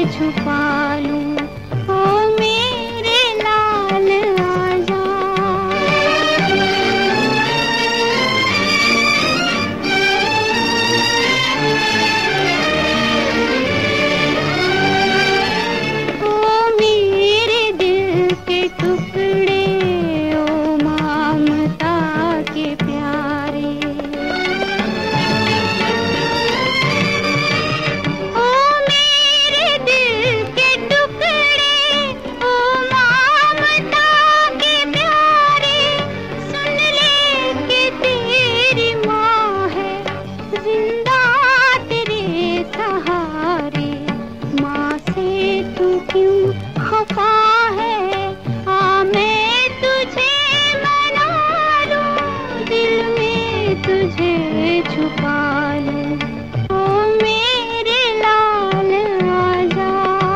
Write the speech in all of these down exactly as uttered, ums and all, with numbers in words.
छुपा लूं, ओ मेरे लाल आजा। ओ मेरे दिल के टुकड़े, ओ ममता के प्यारे, ओ मेरे दिल के टुकड़े, ओ ममता के प्यारे, सुन ले कि तेरी माँ है जिंदा तेरे सहारे। माँ से तू क्यों खफा है, आ मैं तुझे मना लूं, दिल में तुझे छुपा लूं, ओ मेरे लाल आजा।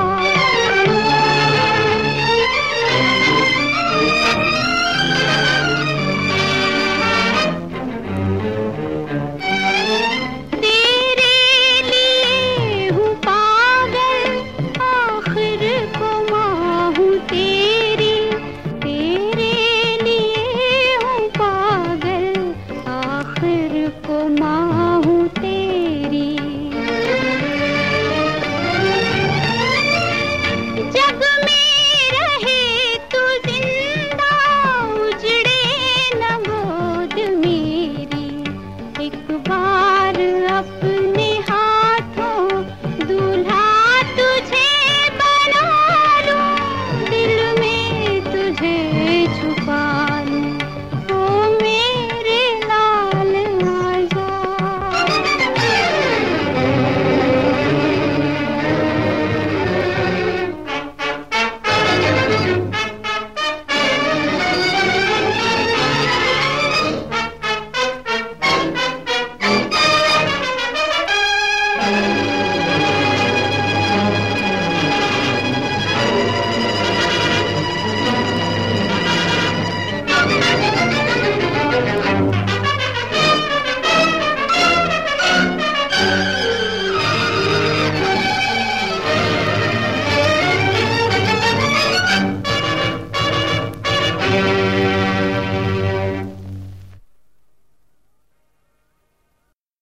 तेरे लिए हूँ पागल, आखिर को माँ हूँ तेरी। तेरे लिए हूँ पागल, आखिर को माँ हूँ तेरी। जग में रहे तू जिंदा, उजड़े न गोद मेरी। एक बार अपने हाथों दूल्हा तुझे बना लूं, दिल में तुझे छुपा लूं, ओ मेरे लाल आजा।